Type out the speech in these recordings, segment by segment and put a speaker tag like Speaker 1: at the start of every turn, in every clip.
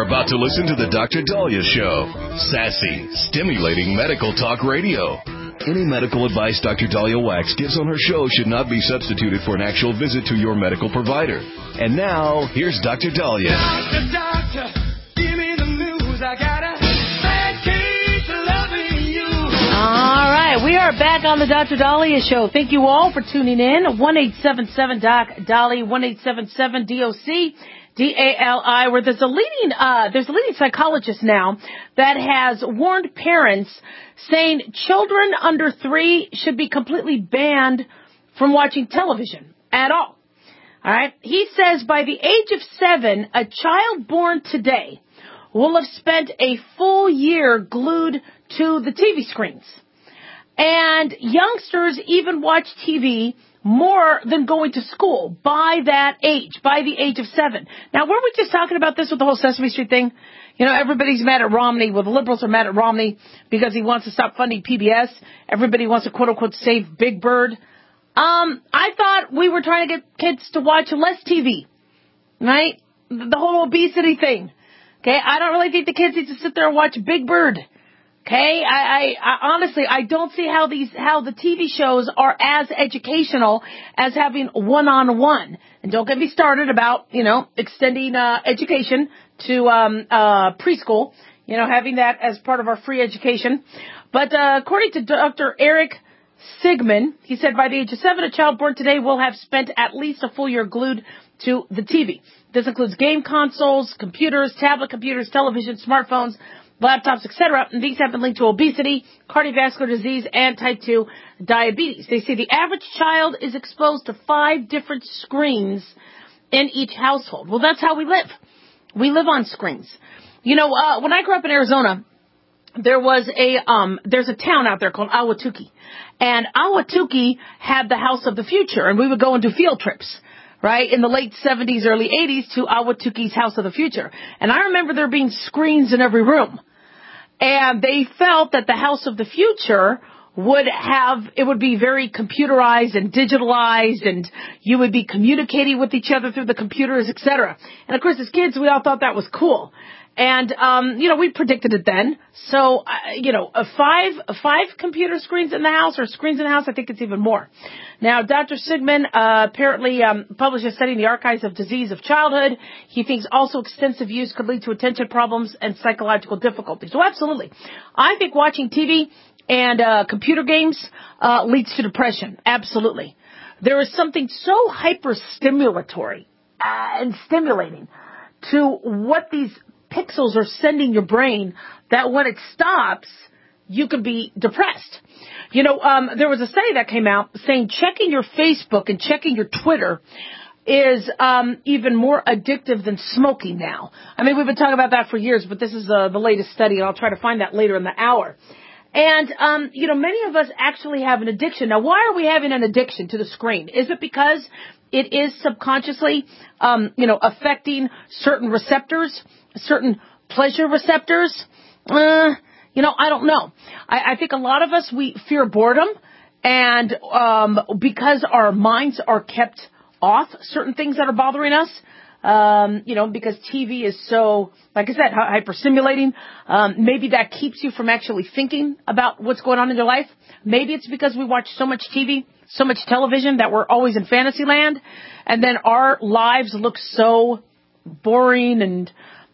Speaker 1: about to listen to the Dr. Dahlia Show. Sassy, stimulating medical talk radio. Any medical advice Dr. Dahlia Wax gives on her show should not be substituted for an actual visit to your medical provider. And now, here's Dr. Dahlia.
Speaker 2: Doctor, give me the news. I got a bad case of loving you.
Speaker 3: All right, we are back on the Dr. Dahlia Show. Thank you all for tuning in. 1-877-DOC-DALI, 1-877-DOC. DALI, where there's a leading psychologist now that has warned parents saying children under 3 should be completely banned from watching television at all. All right. He says by the age of 7, a child born today will have spent a full year glued to the TV screens. And youngsters even watch TV more than going to school by that age, by the age of 7. Now, weren't we just talking about this with the whole Sesame Street thing? You know, everybody's mad at Romney. Well, the liberals are mad at Romney because he wants to stop funding PBS. Everybody wants to, quote, unquote, save Big Bird. I thought we were trying to get kids to watch less TV, right? The whole obesity thing. Okay, I don't really think the kids need to sit there and watch Big Bird. Okay, I honestly, I don't see how the TV shows are as educational as having one-on-one. And don't get me started about, extending education to preschool, having that as part of our free education. But according to Dr. Eric Sigman, he said by the age of 7, a child born today will have spent at least a full year glued to the TV. This includes game consoles, computers, tablet computers, television, smartphones, laptops, etc. And these have been linked to obesity, cardiovascular disease, and type 2 diabetes. They say the average child is exposed to 5 different screens in each household. Well, that's how we live. We live on screens. When I grew up in Arizona, there's a town out there called Ahwatukee. And Ahwatukee had the House of the Future, and we would go and do field trips, right, in the late 70s, early 80s to Ahwatukee's House of the Future. And I remember there being screens in every room. And they felt that the House of the Future would be very computerized and digitalized, and you would be communicating with each other through the computers, etc. And of course, as kids, we all thought that was cool. And, we predicted it then. So, five computer screens in the house or screens in the house, I think it's even more. Now, Dr. Sigman apparently published a study in the Archives of Disease of Childhood. He thinks also extensive use could lead to attention problems and psychological difficulties. So, absolutely. I think watching TV and computer games leads to depression. Absolutely. There is something so hyper-stimulatory and stimulating to what these pixels are sending your brain that when it stops, you could be depressed. There was a study that came out saying checking your Facebook and checking your Twitter is even more addictive than smoking now. I mean, we've been talking about that for years, but this is the latest study, and I'll try to find that later in the hour. And, many of us actually have an addiction. Now, why are we having an addiction to the screen? Is it because it is subconsciously, affecting certain receptors, certain pleasure receptors? I don't know. I think a lot of us, we fear boredom, and because our minds are kept off certain things that are bothering us, because TV is so, like I said, hyper-stimulating. Maybe that keeps you from actually thinking about what's going on in your life. Maybe it's because we watch so much TV, so much television that we're always in fantasy land, and then our lives look so boring and,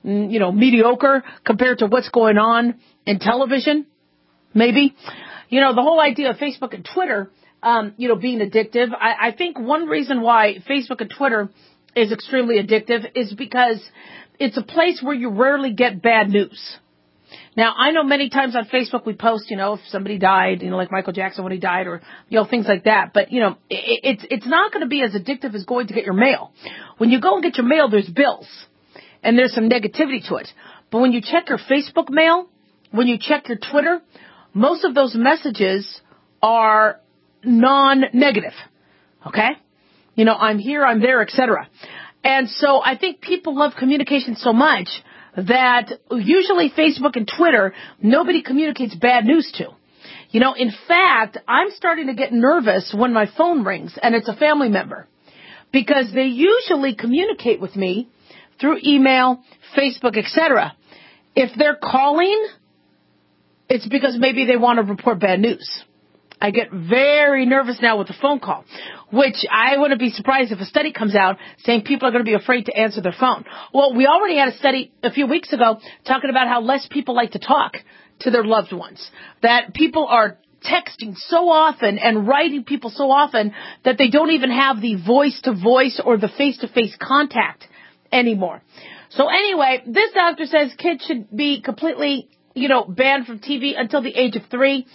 Speaker 3: mediocre compared to what's going on in television. Maybe. The whole idea of Facebook and Twitter, being addictive. I think one reason why Facebook and Twitter is extremely addictive is because it's a place where you rarely get bad news. Now, I know many times on Facebook we post, if somebody died, like Michael Jackson when he died, or, things like that. But, it's not going to be as addictive as going to get your mail. When you go and get your mail, there's bills, and there's some negativity to it. But when you check your Facebook mail, when you check your Twitter, most of those messages are non-negative. Okay? I'm here, I'm there, etc. And so I think people love communication so much that usually Facebook and Twitter, nobody communicates bad news to. In fact, I'm starting to get nervous when my phone rings and it's a family member, because they usually communicate with me through email, Facebook, etc. If they're calling, it's because maybe they want to report bad news. I get very nervous now with the phone call, which I wouldn't be surprised if a study comes out saying people are going to be afraid to answer their phone. Well, we already had a study a few weeks ago talking about how less people like to talk to their loved ones, that people are texting so often and writing people so often that they don't even have the voice-to-voice or the face-to-face contact anymore. So anyway, this doctor says kids should be completely, banned from TV until the age of 3.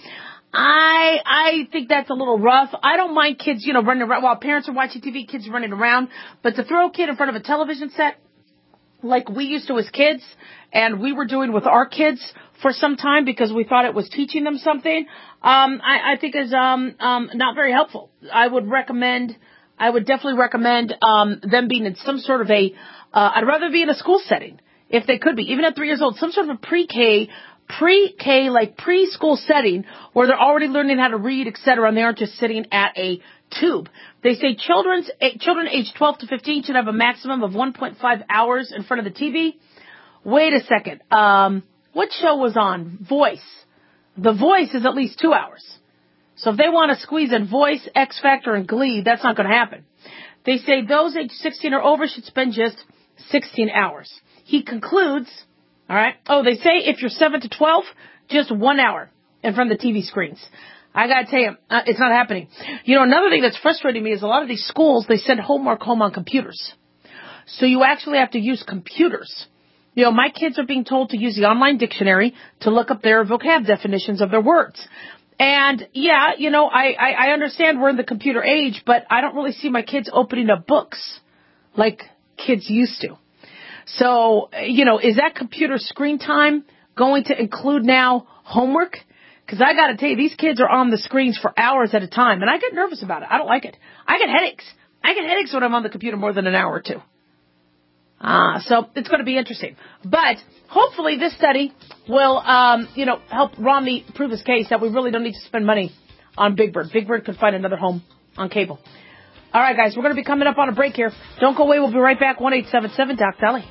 Speaker 3: I think that's a little rough. I don't mind kids, running around while parents are watching TV, kids running around. But to throw a kid in front of a television set like we used to as kids, and we were doing with our kids for some time because we thought it was teaching them something, I think is not very helpful. I would definitely recommend them being in some sort of I'd rather be in a school setting if they could be, even at 3 years old, some sort of a pre-K, like preschool setting where they're already learning how to read, etc., and they aren't just sitting at a tube. They say children aged 12 to 15 should have a maximum of 1.5 hours in front of the TV. Wait a second. What show was on? Voice. The Voice is at least 2 hours. So if they want to squeeze in Voice, X Factor, and Glee, that's not going to happen. They say those aged 16 or over should spend just 16 hours. He concludes, all right, they say if you're 7 to 12, just 1 hour in front of the TV screens. I got to tell you, it's not happening. Another thing that's frustrating me is a lot of these schools, they send homework home on computers. So you actually have to use computers. My kids are being told to use the online dictionary to look up their vocab definitions of their words. And, yeah, I understand we're in the computer age, but I don't really see my kids opening up books like kids used to. So, is that computer screen time going to include now homework? Because I got to tell you, these kids are on the screens for hours at a time, and I get nervous about it. I don't like it. I get headaches. I get headaches when I'm on the computer more than an hour or two. So it's going to be interesting. But hopefully this study will, help Romney prove his case that we really don't need to spend money on Big Bird. Big Bird could find another home on cable. All right, guys, we're going to be coming up on a break here. Don't go away. We'll be right back. 1-877-DOC-DOLLY.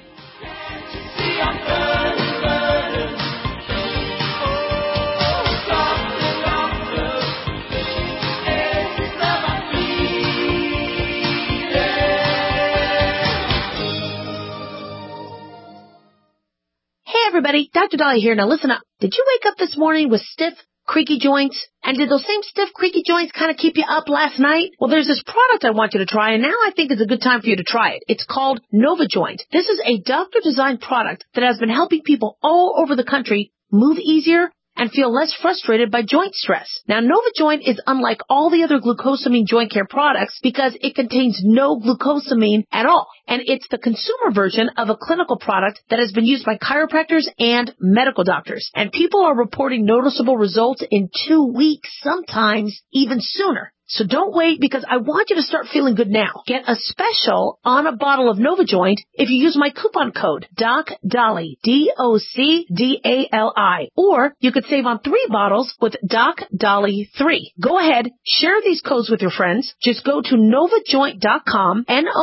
Speaker 3: Everybody, Dr. Dolly here. Now listen up. Did you wake up this morning with stiff, creaky joints? And did those same stiff, creaky joints kind of keep you up last night? Well, there's this product I want you to try, and now I think it's a good time for you to try it. It's called NovaJoint. This is a doctor-designed product that has been helping people all over the country move easier and feel less frustrated by joint stress. Now, NovaJoint is unlike all the other glucosamine joint care products because it contains no glucosamine at all. And it's the consumer version of a clinical product that has been used by chiropractors and medical doctors. And people are reporting noticeable results in 2 weeks, sometimes even sooner. So don't wait because I want you to start feeling good now. Get a special on a bottle of NovaJoint if you use my coupon code DOCDALI, DOCDALI. Or you could save on 3 bottles with DOCDALI3. Go ahead, share these codes with your friends. Just go to NovaJoint.com,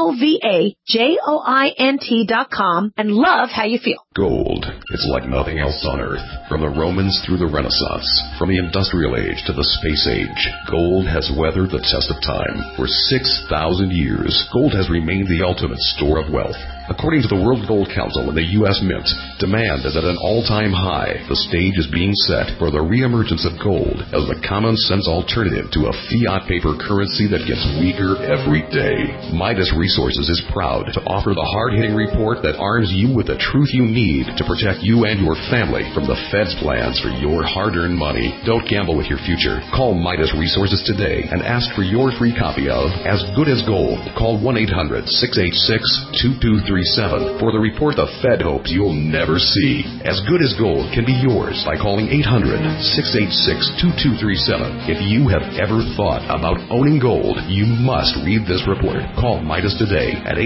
Speaker 3: NovaJoint.com, and love how you feel.
Speaker 1: Gold. It's like nothing else on Earth. From the Romans through the Renaissance, from the Industrial Age to the Space Age, gold has weathered the test of time. For 6,000 years, gold has remained the ultimate store of wealth. According to the World Gold Council and the U.S. Mint, demand is at an all-time high. The stage is being set for the reemergence of gold as the common-sense alternative to a fiat paper currency that gets weaker every day. Midas Resources is proud to offer the hard-hitting report that arms you with the truth you need to protect you and your family from the Fed's plans for your hard-earned money. Don't gamble with your future. Call Midas Resources today and ask for your free copy of As Good as Gold. Call 1-800-686-2237 for the report the Fed hopes you'll never see. As Good as Gold can be yours by calling 800-686-2237. If you have ever thought about owning gold, you must read this report. Call Midas today at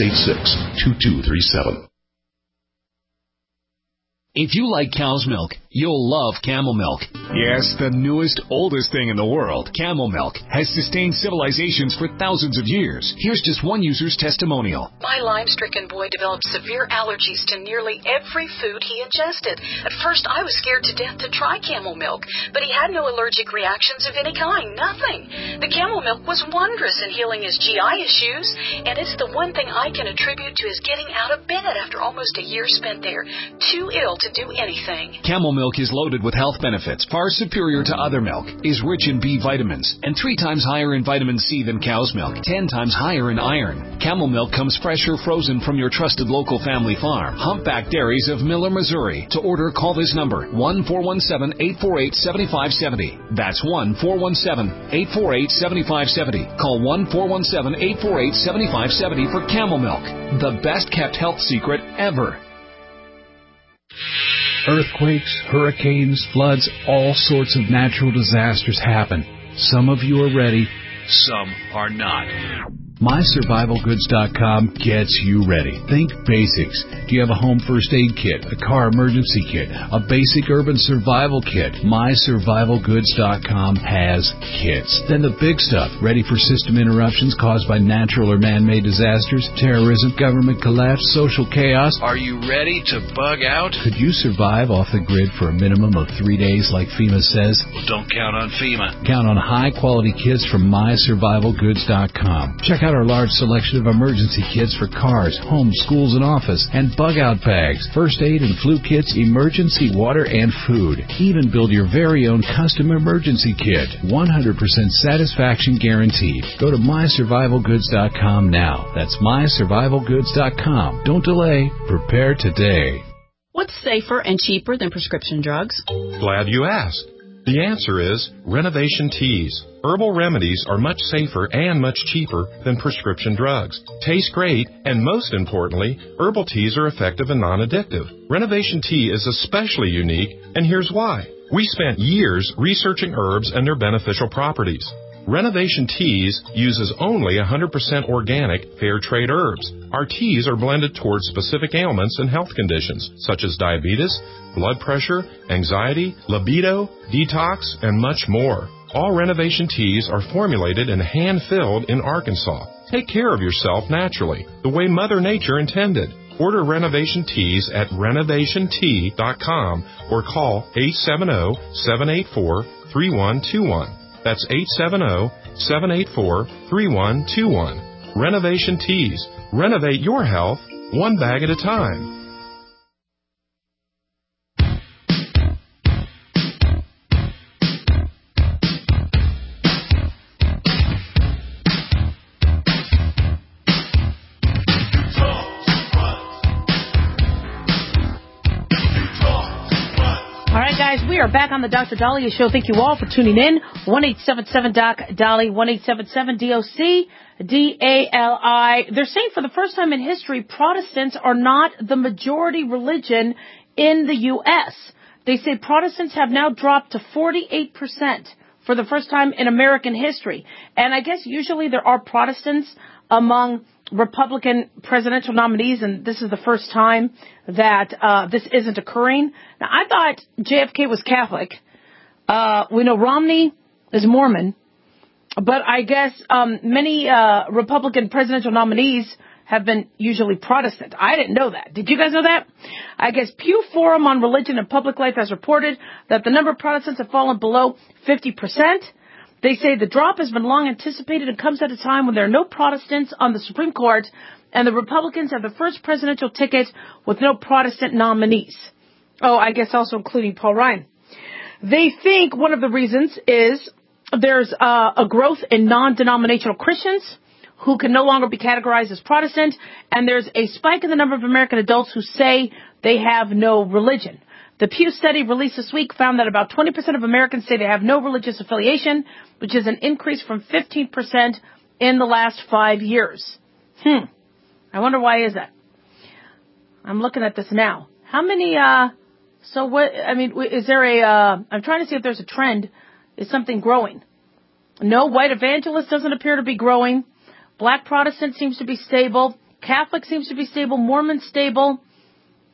Speaker 1: 800-686-2237.
Speaker 4: If you like cow's milk, you'll love Camel Milk. Yes, the newest, oldest thing in the world, Camel Milk, has sustained civilizations for thousands of years. Here's just one user's testimonial.
Speaker 5: My Lyme-stricken boy developed severe allergies to nearly every food he ingested. At first, I was scared to death to try Camel Milk, but he had no allergic reactions of any kind, nothing. The Camel Milk was wondrous in healing his GI issues, and it's the one thing I can attribute to his getting out of bed after almost a year spent there, too ill to do anything.
Speaker 4: Camel Milk is loaded with health benefits, far superior to other milk, is rich in B vitamins, and 3 times higher in vitamin C than cow's milk, 10 times higher in iron. Camel Milk comes fresh or frozen from your trusted local family farm. Humpback Dairies of Miller, Missouri. To order, call this number, 1-417-848-7570. That's 1-417-848-7570. Call 1-417-848-7570 for Camel Milk, the best-kept health secret ever.
Speaker 6: Earthquakes, hurricanes, floods, all sorts of natural disasters happen. Some of you are ready, some are not. MySurvivalGoods.com gets you ready. Think basics. Do you have a home first aid kit, a car emergency kit, a basic urban survival kit? MySurvivalGoods.com has kits. Then the big stuff, ready for system interruptions caused by natural or man-made disasters, terrorism, government collapse, social chaos. Are you ready to bug out? Could you survive off the grid for a minimum of 3 days like FEMA says? Well, don't count on FEMA. Count on high-quality kits from MySurvivalGoods.com. Check out our large selection of emergency kits for cars, homes, schools, and office, and bug-out bags, first aid and flu kits, emergency water, and food. Even build your very own custom emergency kit. 100% satisfaction guaranteed. Go to MySurvivalGoods.com now. That's MySurvivalGoods.com. Don't delay. Prepare today.
Speaker 7: What's safer and cheaper than prescription drugs?
Speaker 8: Glad you asked. The answer is Renovation Teas. Herbal remedies are much safer and much cheaper than prescription drugs. Taste great, and most importantly, herbal teas are effective and non-addictive. Renovation Tea is especially unique, and here's why. We spent years researching herbs and their beneficial properties. Renovation Teas uses only 100% organic, fair trade herbs. Our teas are blended towards specific ailments and health conditions, such as diabetes, blood pressure, anxiety, libido, detox, and much more. All Renovation Teas are formulated and hand-filled in Arkansas. Take care of yourself naturally, the way Mother Nature intended. Order Renovation Teas at renovationtea.com or call 870-784-3121. That's 870-784-3121. Renovation Teas. Renovate your health, one bag at a time.
Speaker 3: We are back on the Dr. Daliah Show. Thank you all for tuning in. 1-877-DOC-DALI, 1-877-DOC-DALI. They're saying for the first time in history, Protestants are not the majority religion in the U.S. They say Protestants have now dropped to 48% for the first time in American history. And I guess usually there are Protestants among Republican presidential nominees, and this is the first time that this isn't occurring. Now, I thought JFK was Catholic. We know Romney is Mormon, but I guess many Republican presidential nominees have been usually Protestant. I didn't know that. Did you guys know that? I guess Pew Forum on Religion and Public Life has reported that the number of Protestants have fallen below 50%. They say the drop has been long anticipated and comes at a time when there are no Protestants on the Supreme Court and the Republicans have the first presidential ticket with no Protestant nominees. Oh, I guess also including Paul Ryan. They think one of the reasons is there's a growth in non-denominational Christians who can no longer be categorized as Protestant, and there's a spike in the number of American adults who say they have no religion. The Pew study released this week found that about 20% of Americans say they have no religious affiliation, which is an increase from 15% in the last 5 years. I wonder why is that? I'm looking at this now. How many, so what, I mean, is there I'm trying to see if there's a trend. Is something growing? No, white evangelist doesn't appear to be growing. Black Protestant seems to be stable. Catholic seems to be stable. Mormon stable.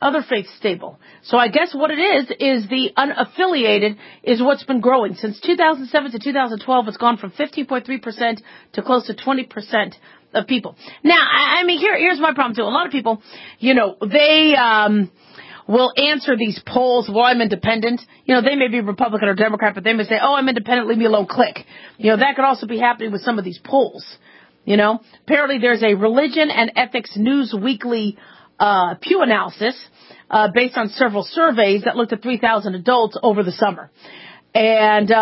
Speaker 3: Other faiths stable. So I guess what it is the unaffiliated is what's been growing. Since 2007 to 2012, it's gone from 15.3% to close to 20% of people. Now, I mean, here's my problem too. A lot of people, they will answer these polls, well, I'm independent. They may be Republican or Democrat, but they may say, oh, I'm independent, leave me alone, click. That could also be happening with some of these polls. Apparently there's a Religion and Ethics News Weekly Pew analysis based on several surveys that looked at 3,000 adults over the summer. And,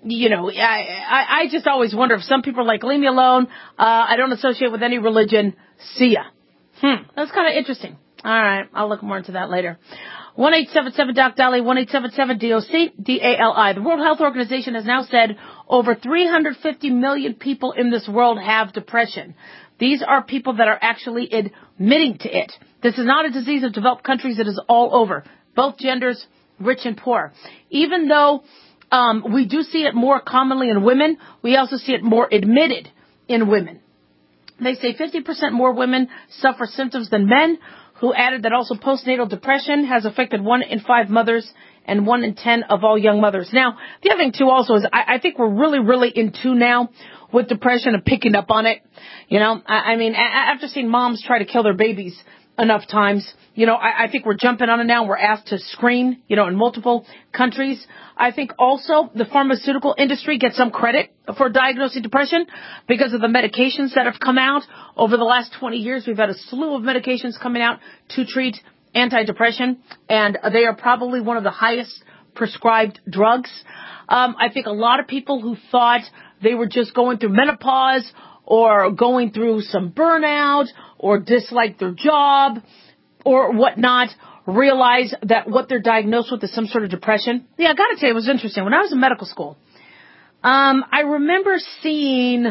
Speaker 3: I just always wonder if some people are like, leave me alone. I don't associate with any religion. See ya. That's kind of interesting. All right. I'll look more into that later. 1-877-DOC-DALI, 1-877-DOC-DALI. The World Health Organization has now said over 350 million people in this world have depression. These are people that are actually admitting to it. This is not a disease of developed countries. It is all over. Both genders, rich and poor. Even though we do see it more commonly in women, we also see it more admitted in women. They say 50% more women suffer symptoms than men, who added that also postnatal depression has affected 1 in 5 mothers and 1 in 10 of all young mothers. Now, the other thing, too, also is I think we're really, really in tune now with depression and picking up on it. I mean, after seeing moms try to kill their babies enough times, I think we're jumping on it now. We're asked to screen, in multiple countries. I think also the pharmaceutical industry gets some credit for diagnosing depression because of the medications that have come out. Over the last 20 years, we've had a slew of medications coming out to treat antidepression, and they are probably one of the highest prescribed drugs. I think a lot of people who thought they were just going through menopause or going through some burnout or disliked their job or whatnot realize that what they're diagnosed with is some sort of depression. Yeah, I got to tell you, it was interesting. When I was in medical school, I remember seeing,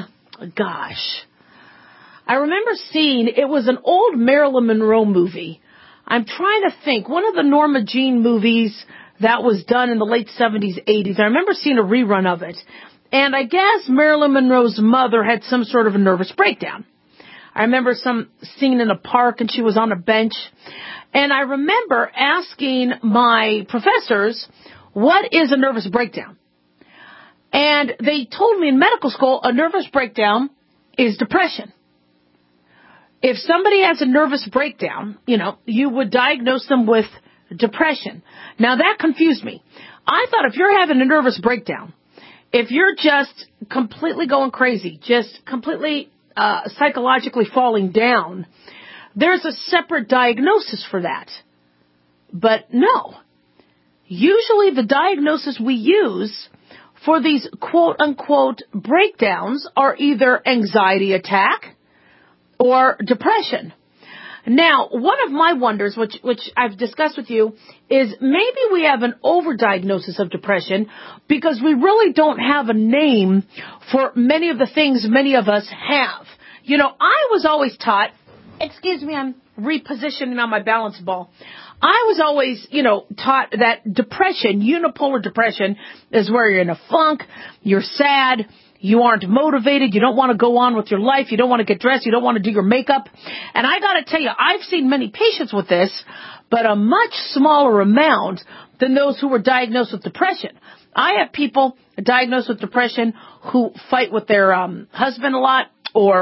Speaker 3: it was an old Marilyn Monroe movie. I'm trying to think, one of the Norma Jean movies that was done in the late 70s, 80s. I remember seeing a rerun of it. And I guess Marilyn Monroe's mother had some sort of a nervous breakdown. I remember some scene in a park and she was on a bench. And I remember asking my professors, what is a nervous breakdown? And they told me in medical school, a nervous breakdown is depression. If somebody has a nervous breakdown, you would diagnose them with depression. Now that confused me. I thought if you're having a nervous breakdown, if you're just completely going crazy, just completely psychologically falling down, there's a separate diagnosis for that. But no. Usually the diagnosis we use for these quote-unquote breakdowns are either anxiety attack or depression. Now, one of my wonders, which I've discussed with you, is maybe we have an overdiagnosis of depression because we really don't have a name for many of the things many of us have. I was always taught, excuse me, I'm repositioning on my balance ball. I was always, taught that depression, unipolar depression, is where you're in a funk, you're sad, you aren't motivated, you don't want to go on with your life, you don't want to get dressed, you don't want to do your makeup. And I got to tell you, I've seen many patients with this, but a much smaller amount than those who were diagnosed with depression. I have people diagnosed with depression who fight with their husband a lot, or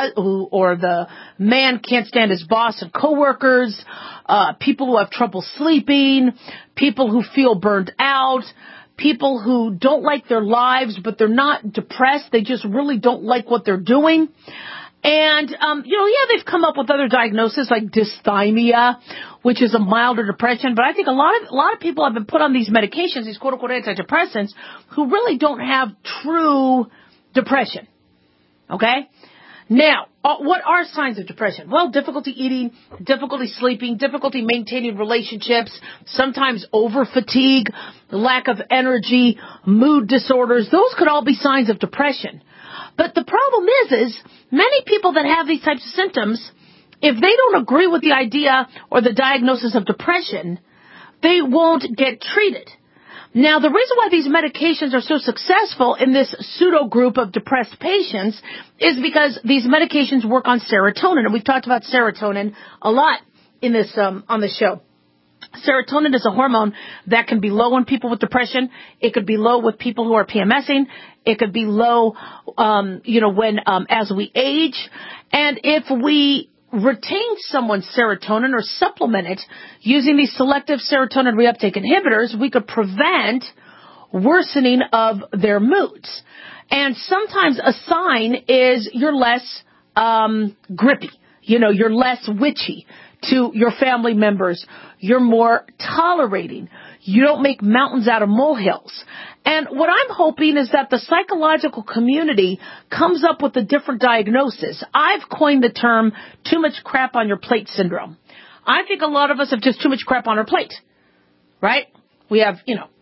Speaker 3: or the man can't stand his boss and coworkers, people who have trouble sleeping, people who feel burned out, people who don't like their lives, but they're not depressed. They just really don't like what they're doing. And, they've come up with other diagnoses like dysthymia, which is a milder depression. But I think a lot of people have been put on these medications, these quote-unquote antidepressants, who really don't have true depression. Okay? Now, what are signs of depression? Well, difficulty eating, difficulty sleeping, difficulty maintaining relationships, sometimes over-fatigue, lack of energy, mood disorders. Those could all be signs of depression. But the problem is many people that have these types of symptoms, if they don't agree with the idea or the diagnosis of depression, they won't get treated. Now, the reason why these medications are so successful in this pseudo group of depressed patients is because these medications work on serotonin, and we've talked about serotonin a lot in this on the show. Serotonin is a hormone that can be low in people with depression. It could be low with people who are PMSing. It could be low, as we age. And if we retain someone's serotonin or supplement it using these selective serotonin reuptake inhibitors, we could prevent worsening of their moods. And sometimes a sign is you're less grippy. You're less witchy to your family members. You're more tolerating. You don't make mountains out of molehills. And what I'm hoping is that the psychological community comes up with a different diagnosis. I've coined the term too much crap on your plate syndrome. I think a lot of us have just too much crap on our plate, right? We have,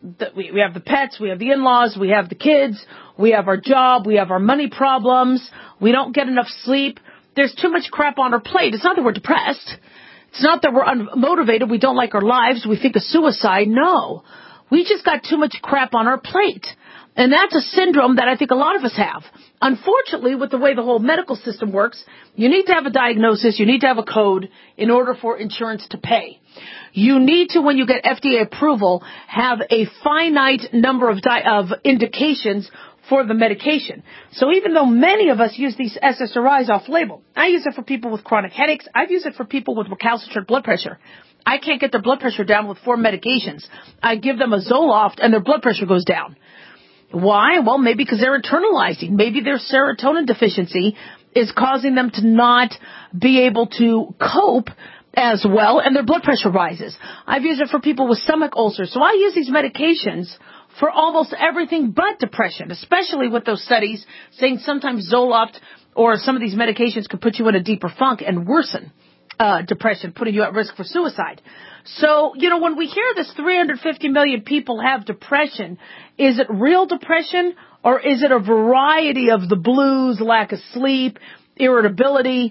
Speaker 3: we have the pets, we have the in-laws, we have the kids, we have our job, we have our money problems, we don't get enough sleep. There's too much crap on our plate. It's not that we're depressed. It's not that we're unmotivated, we don't like our lives, we think of suicide. No. We just got too much crap on our plate. And that's a syndrome that I think a lot of us have. Unfortunately, with the way the whole medical system works, you need to have a diagnosis, you need to have a code in order for insurance to pay. You need to, when you get FDA approval, have a finite number of indications for the medication. So even though many of us use these SSRIs off-label, I use it for people with chronic headaches, I've used it for people with recalcitrant blood pressure. I can't get their blood pressure down with 4 medications. I give them a Zoloft and their blood pressure goes down. Why? Well, maybe because they're internalizing. Maybe their serotonin deficiency is causing them to not be able to cope as well, and their blood pressure rises. I've used it for people with stomach ulcers. So I use these medications for almost everything but depression, especially with those studies saying sometimes Zoloft or some of these medications could put you in a deeper funk and worsen depression, putting you at risk for suicide. So, when we hear this 350 million people have depression, is it real depression or is it a variety of the blues, lack of sleep, irritability?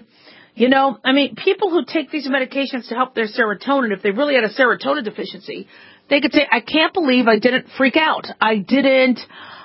Speaker 3: People who take these medications to help their serotonin, if they really had a serotonin deficiency, they could say, I can't believe I didn't freak out. I didn't,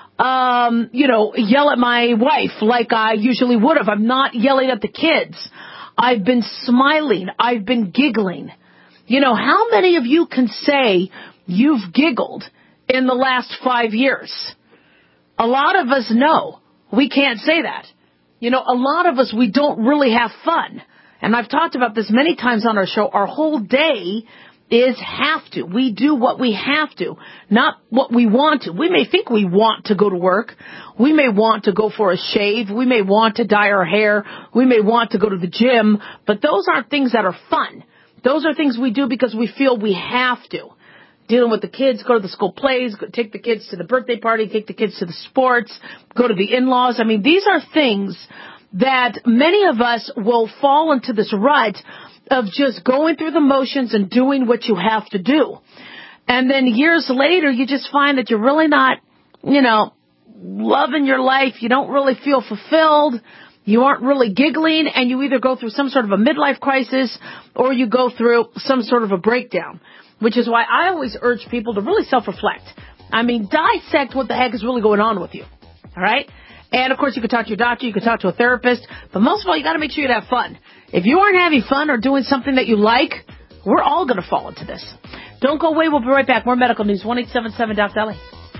Speaker 3: yell at my wife like I usually would have. I'm not yelling at the kids. I've been smiling. I've been giggling. How many of you can say you've giggled in the last 5 years? A lot of us know. We can't say that. A lot of us, we don't really have fun. And I've talked about this many times on our show. Our whole day is have to. We do what we have to, not what we want to. We may think we want to go to work. We may want to go for a shave. We may want to dye our hair. We may want to go to the gym. But those aren't things that are fun. Those are things we do because we feel we have to. Dealing with the kids, go to the school plays, take the kids to the birthday party, take the kids to the sports, go to the in-laws. These are things that many of us will fall into this rut of just going through the motions and doing what you have to do. And then years later, you just find that you're really not, loving your life. You don't really feel fulfilled. You aren't really giggling, and you either go through some sort of a midlife crisis or you go through some sort of a breakdown, which is why I always urge people to really self-reflect. Dissect what the heck is really going on with you. All right? And, of course, you can talk to your doctor, you can talk to a therapist, but most of all, you got to make sure you have fun. If you aren't having fun or doing something that you like, we're all going to fall into this. Don't go away. We'll be right back. More medical news. 1-877-DOC-DOLLY.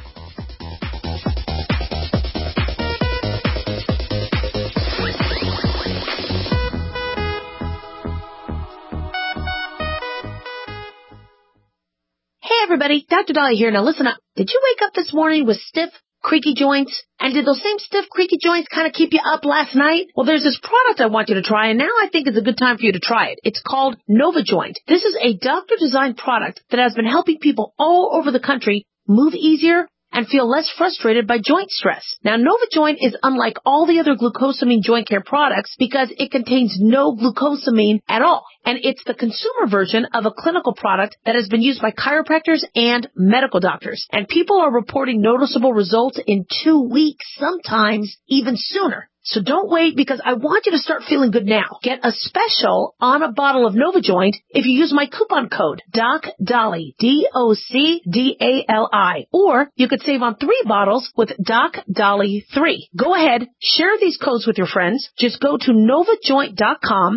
Speaker 3: Hey, everybody. Dr. Dolly here. Now, listen up. Did you wake up this morning with stiff, creaky joints? And did those same stiff, creaky joints kind of keep you up last night? Well, there's this product I want you to try, and now I think it's a good time for you to try it. It's called NovaJoint. This is a doctor-designed product that has been helping people all over the country move easier and feel less frustrated by joint stress. Now, NovaJoint is unlike all the other glucosamine joint care products because it contains no glucosamine at all. And it's the consumer version of a clinical product that has been used by chiropractors and medical doctors. And people are reporting noticeable results in 2 weeks, sometimes even sooner.
Speaker 9: So don't wait, because I want you to start feeling good now. Get a special on a bottle of NovaJoint if you use my coupon code DocDolly, DocDali, or you could save on 3 bottles with DocDolly 3. Go ahead, share these codes with your friends. Just go to NovaJoint.com,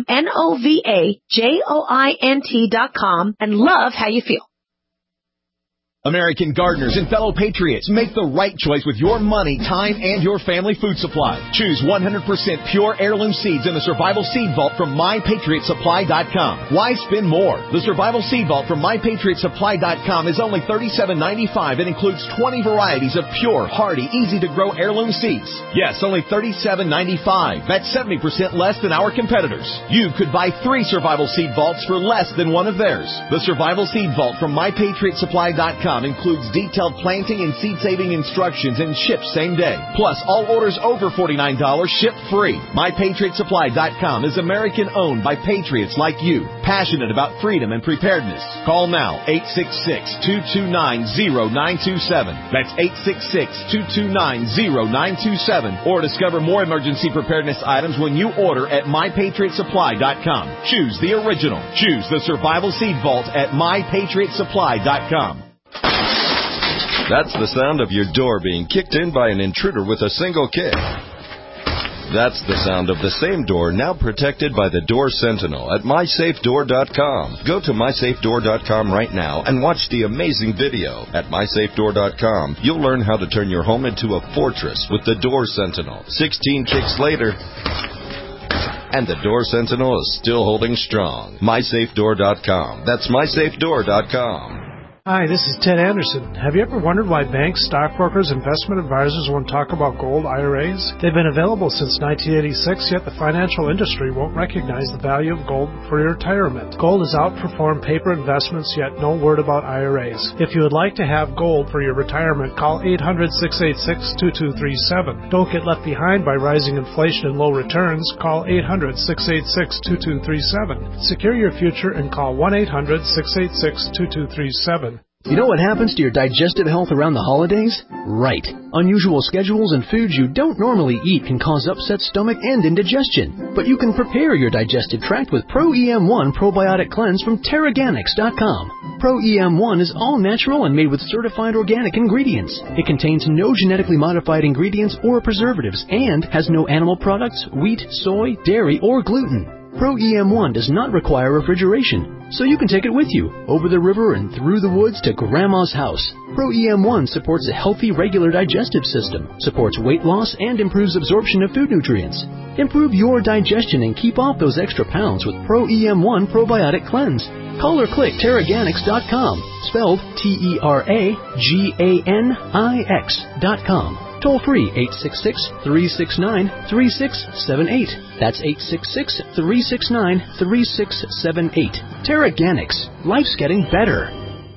Speaker 9: NovaJoint.com, and love how you feel.
Speaker 10: American gardeners and fellow patriots, make the right choice with your money, time, and your family food supply. Choose 100% pure heirloom seeds in the Survival Seed Vault from MyPatriotSupply.com. Why spend more? The Survival Seed Vault from MyPatriotSupply.com is only $37.95 and includes 20 varieties of pure, hardy, easy-to-grow heirloom seeds. Yes, only $37.95. That's 70% less than our competitors. You could buy 3 Survival Seed Vaults for less than one of theirs. The Survival Seed Vault from MyPatriotSupply.com includes detailed planting and seed-saving instructions and ships same day. Plus, all orders over $49 ship free. MyPatriotSupply.com is American-owned by patriots like you, passionate about freedom and preparedness. Call now, 866-229-0927. That's 866-229-0927. Or discover more emergency preparedness items when you order at MyPatriotSupply.com. Choose the original. Choose the Survival Seed Vault at MyPatriotSupply.com.
Speaker 11: That's the sound of your door being kicked in by an intruder with a single kick. That's the sound of the same door now protected by the Door Sentinel at MySafeDoor.com. Go to MySafeDoor.com right now and watch the amazing video. At MySafeDoor.com, you'll learn how to turn your home into a fortress with the Door Sentinel. 16 kicks later, and the Door Sentinel is still holding strong. MySafeDoor.com. That's MySafeDoor.com.
Speaker 12: Hi, this is Ted Anderson. Have you ever wondered why banks, stockbrokers, investment advisors won't talk about gold IRAs? They've been available since 1986, yet the financial industry won't recognize the value of gold for your retirement. Gold has outperformed paper investments, yet no word about IRAs. If you would like to have gold for your retirement, call 800-686-2237. Don't get left behind by rising inflation and low returns. Call 800-686-2237. Secure your future and call 1-800-686-2237.
Speaker 13: You know what happens to your digestive health around the holidays? Right. Unusual schedules and foods you don't normally eat can cause upset stomach and indigestion. But you can prepare your digestive tract with Pro-EM1 Probiotic Cleanse from Teraganix.com. Pro-EM1 is all natural and made with certified organic ingredients. It contains no genetically modified ingredients or preservatives and has no animal products, wheat, soy, dairy, or gluten. Pro-EM1 does not require refrigeration, so you can take it with you, over the river and through the woods to Grandma's house. Pro-EM1 supports a healthy, regular digestive system, supports weight loss, and improves absorption of food nutrients. Improve your digestion and keep off those extra pounds with Pro-EM1 Probiotic Cleanse. Call or click Teraganix.com, spelled Teraganix.com. Toll free, 866-369-3678. That's 866-369-3678. Teraganix. Life's getting better.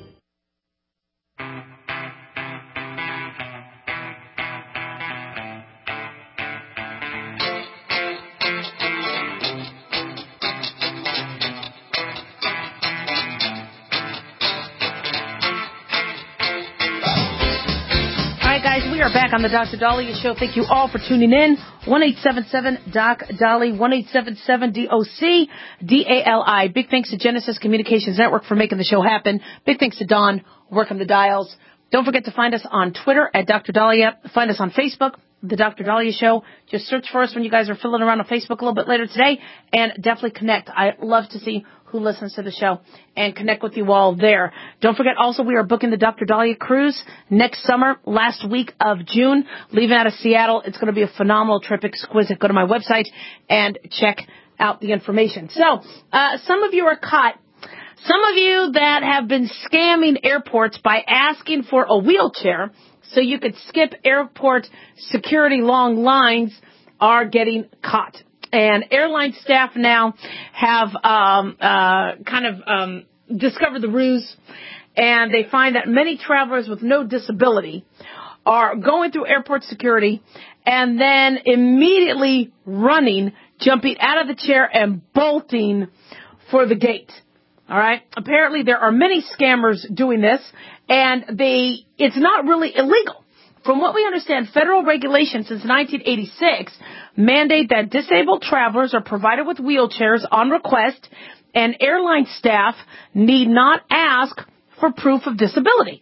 Speaker 3: We are back on the Dr. Dahlia Show. Thank you all for tuning in. 1-877-DOC-DALI, 1-877-DOC-DALI. Big thanks to Genesis Communications Network for making the show happen. Big thanks to Don working the dials. Don't forget to find us on Twitter at Dr. Dahlia. Find us on Facebook, The Dr. Dahlia Show. Just search for us when you guys are fiddling around on Facebook a little bit later today. And definitely connect. I love to see who listens to the show and connect with you all there. Don't forget also we are booking the Dr. Dahlia Cruise next summer, last week of June, leaving out of Seattle. It's going to be a phenomenal trip, exquisite. Go to my website and check out the information. So, some of you are caught. Some of you that have been scamming airports by asking for a wheelchair so you could skip airport security long lines are getting caught. And airline staff now have discovered the ruse, and they find that many travelers with no disability are going through airport security and then immediately running, jumping out of the chair and bolting for the gate. All right. Apparently there are many scammers doing this, and it's not really illegal. From what we understand, federal regulations since 1986 mandate that disabled travelers are provided with wheelchairs on request, and airline staff need not ask for proof of disability.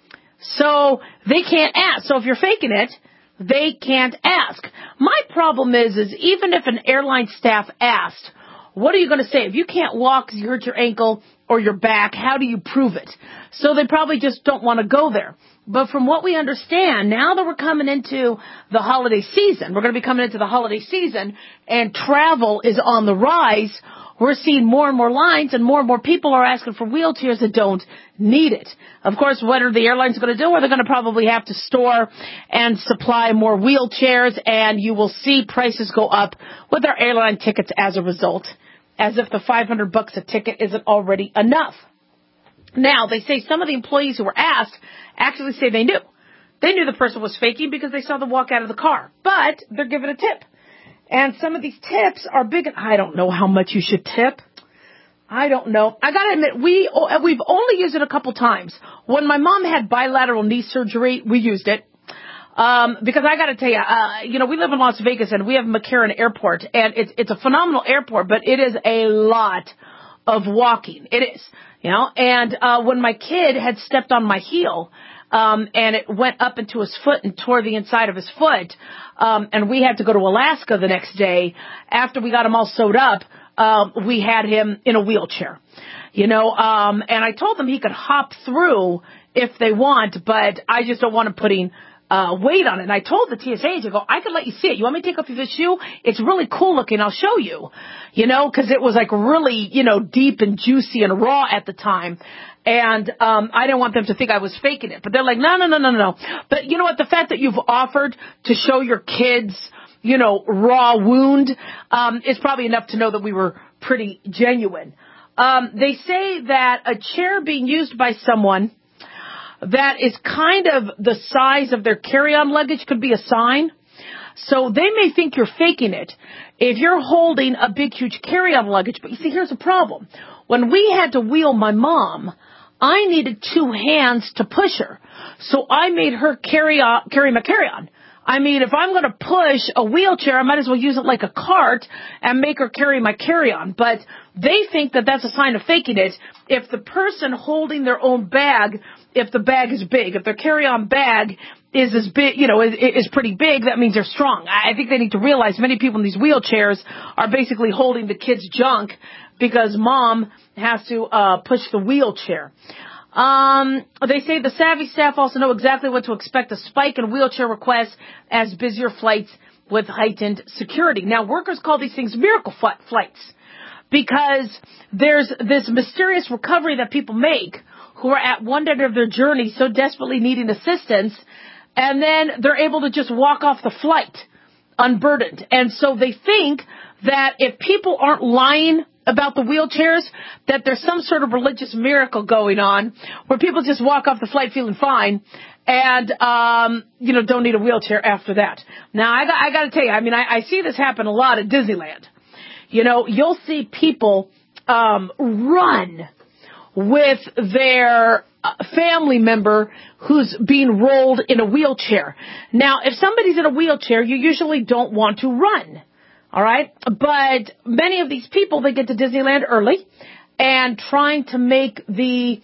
Speaker 3: So they can't ask. So if you're faking it, they can't ask. My problem is even if an airline staff asked, what are you going to say? If you can't walk because you hurt your ankle or your back, how do you prove it? So they probably just don't want to go there. But from what we understand, now that we're coming into the holiday season, we're going to be coming into the holiday season, and travel is on the rise, we're seeing more and more lines, and more people are asking for wheelchairs that don't need it. Of course, what are the airlines going to do? Well, they're going to probably have to store and supply more wheelchairs, and you will see prices go up with our airline tickets as a result, as if the $500 a ticket isn't already enough. Now, they say some of the employees who were asked actually say they knew. They knew the person was faking because they saw them walk out of the car, but they're given a tip. And some of these tips are big. I don't know how much you should tip. I don't know. I got to admit, we've only used it a couple times. When my mom had bilateral knee surgery, we used it. Because I got to tell you, we live in Las Vegas and we have McCarran Airport, and it's a phenomenal airport, but it is a lot of walking. It is, and when my kid had stepped on my heel, and it went up into his foot and tore the inside of his foot, and we had to go to Alaska the next day after we got him all sewed up. We had him in a wheelchair, and I told him he could hop through if they want, but I just don't want him putting weight on it. And I told the TSA agent, I could let you see it. You want me to take off your shoe? It's really cool looking. I'll show you, because it was like really, deep and juicy and raw at the time. And I didn't want them to think I was faking it. But they're like, no. But you know what? The fact that you've offered to show your kids, raw wound is probably enough to know that we were pretty genuine. They say that a chair being used by someone that is kind of the size of their carry-on luggage could be a sign. So they may think you're faking it if you're holding a big, huge carry-on luggage. But you see, here's the problem. When we had to wheel my mom, I needed two hands to push her. So I made her carry my carry-on. I mean, if I'm going to push a wheelchair, I might as well use it like a cart and make her carry my carry-on. But they think that that's a sign of faking it. If the person holding their own bag, if the bag is big, if their carry-on bag is as big, is pretty big, that means they're strong. I think they need to realize many people in these wheelchairs are basically holding the kids' junk because mom has to push the wheelchair. They say the savvy staff also know exactly what to expect, a spike in wheelchair requests as busier flights with heightened security. Now, workers call these things miracle flights because there's this mysterious recovery that people make who are at one end of their journey so desperately needing assistance, and then they're able to just walk off the flight unburdened. And so they think that if people aren't lying about the wheelchairs, that there's some sort of religious miracle going on where people just walk off the flight feeling fine and, don't need a wheelchair after that. Now, I got to tell you, I see this happen a lot at Disneyland. You'll see people run with their family member who's being rolled in a wheelchair. Now, if somebody's in a wheelchair, you usually don't want to run. All right. But many of these people, they get to Disneyland early and trying to make the,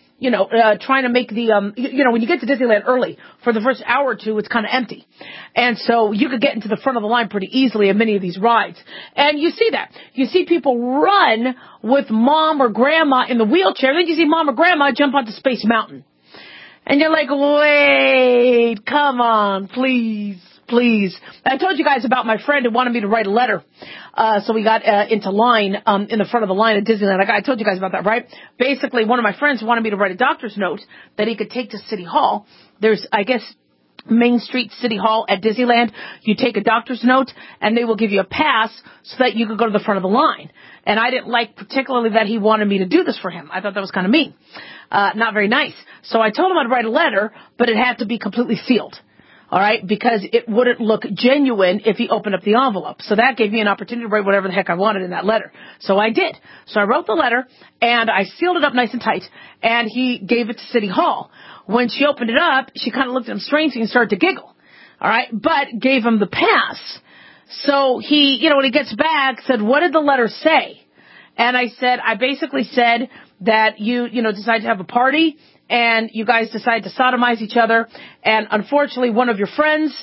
Speaker 3: when you get to Disneyland early for the first hour or two, it's kind of empty. And so you could get into the front of the line pretty easily in many of these rides. And you see that. You see people run with mom or grandma in the wheelchair. Then you see mom or grandma jump onto Space Mountain. And you're like, wait, come on, please. I told you guys about my friend who wanted me to write a letter. So we got into line in the front of the line at Disneyland. I told you guys about that, right? Basically, one of my friends wanted me to write a doctor's note that he could take to City Hall. There's, I guess, Main Street City Hall at Disneyland. You take a doctor's note, and they will give you a pass so that you could go to the front of the line. And I didn't like particularly that he wanted me to do this for him. I thought that was kind of mean. Not very nice. So I told him I'd write a letter, but it had to be completely sealed. All right, because it wouldn't look genuine if he opened up the envelope. So that gave me an opportunity to write whatever the heck I wanted in that letter. So I did. So I wrote the letter, and I sealed it up nice and tight, and he gave it to City Hall. When she opened it up, she kind of looked at him strangely and started to giggle. All right, but gave him the pass. So he, when he gets back, said, what did the letter say? And I basically said that you decide to have a party and you guys decide to sodomize each other. And unfortunately, one of your friends,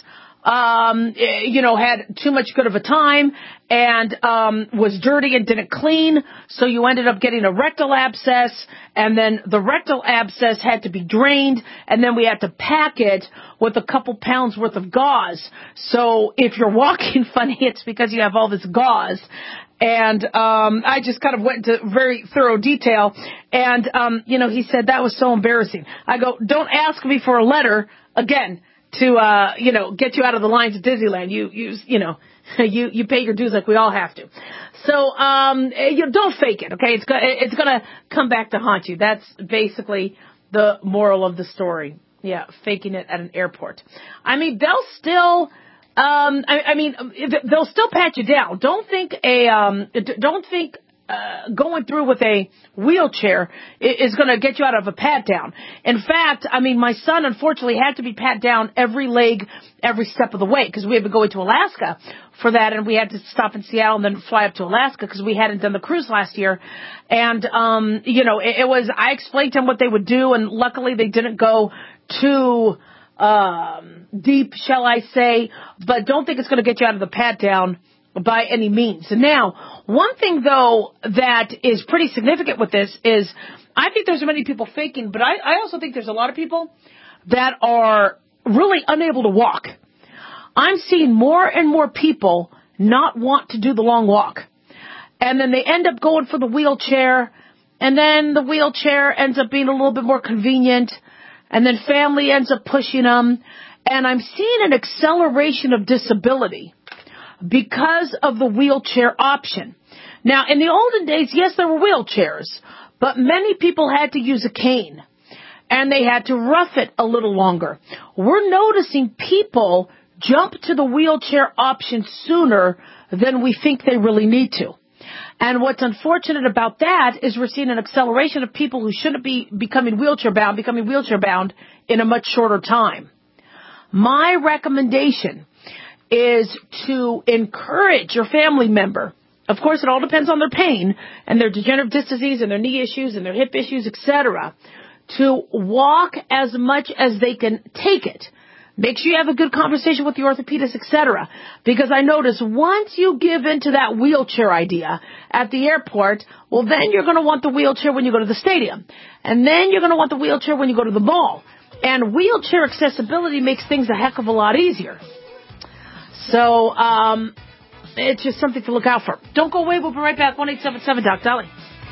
Speaker 3: had too much good of a time and was dirty and didn't clean. So you ended up getting a rectal abscess, and then the rectal abscess had to be drained, and then we had to pack it with a couple pounds worth of gauze. So if you're walking funny, it's because you have all this gauze. And I just kind of went into very thorough detail. And, he said that was so embarrassing. I go, don't ask me for a letter again to, get you out of the lines at Disneyland. You pay your dues like we all have to. So, don't fake it, okay? It's gonna come back to haunt you. That's basically the moral of the story. Yeah, faking it at an airport. I mean, they'll still, they'll still pat you down. Don't think going through with a wheelchair is going to get you out of a pat down. In fact, my son unfortunately had to be pat down every leg, every step of the way, because we had been going to Alaska for that, and we had to stop in Seattle and then fly up to Alaska because we hadn't done the cruise last year. And, I explained to him what they would do, and luckily they didn't go too deep, shall I say, but don't think it's going to get you out of the pat down by any means. Now, one thing, though, that is pretty significant with this is I think there's many people faking, but I also think there's a lot of people that are really unable to walk. I'm seeing more and more people not want to do the long walk. And then they end up going for the wheelchair, and then the wheelchair ends up being a little bit more convenient, and then family ends up pushing them. And I'm seeing an acceleration of disability because of the wheelchair option. Now, in the olden days, yes, there were wheelchairs, but many people had to use a cane, and they had to rough it a little longer. We're noticing people jump to the wheelchair option sooner than we think they really need to. And what's unfortunate about that is we're seeing an acceleration of people who shouldn't be becoming wheelchair bound in a much shorter time. My recommendation is to encourage your family member. Of course, it all depends on their pain and their degenerative disc disease and their knee issues and their hip issues, etc., to walk as much as they can take it. Make sure you have a good conversation with the orthopedist, etc., because I notice once you give into that wheelchair idea at the airport, well, then you're going to want the wheelchair when you go to the stadium. And then you're going to want the wheelchair when you go to the mall. And wheelchair accessibility makes things a heck of a lot easier. So, it's just something to look out for. Don't go away. We'll be right back. 1-877 Doc Dolly.